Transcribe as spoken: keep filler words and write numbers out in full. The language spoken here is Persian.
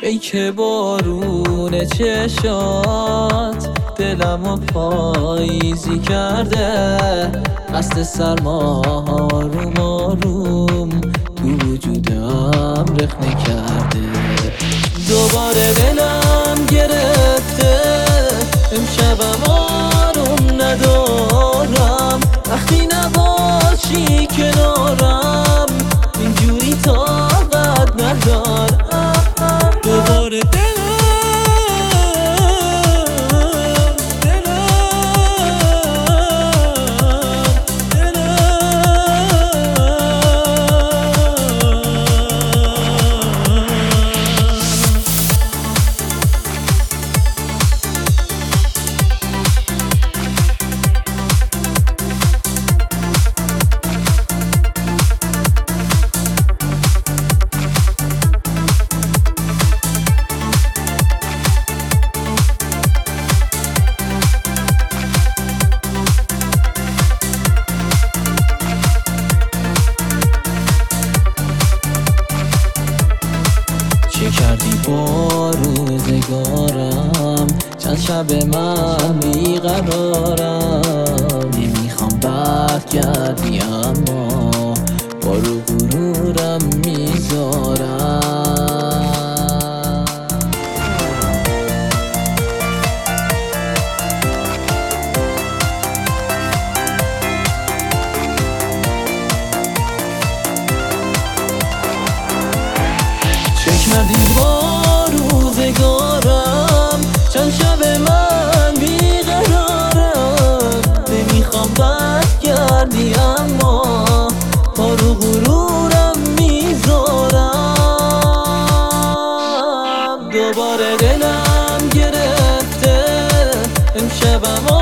ای که بارون چشات دلمو پاییزی کرده، قصد سرما آروم آروم تو وجودم رخنه کرده. دوباره دلم گرفته، امشبم آروم ندارم، وقتی نباشی کنارم اینجوری طاقت ندارم. دوباره چه کردی با روزگارم، چند شب من بیقرارم، نمیخوام برگردی اما با رو غرورم میذارم. چه کردی با روزگارم، چند شب من بیقرارم، نمیخوام برگردی اما با رو غرورم میذارم. دوباره دلم گرفته، امشبم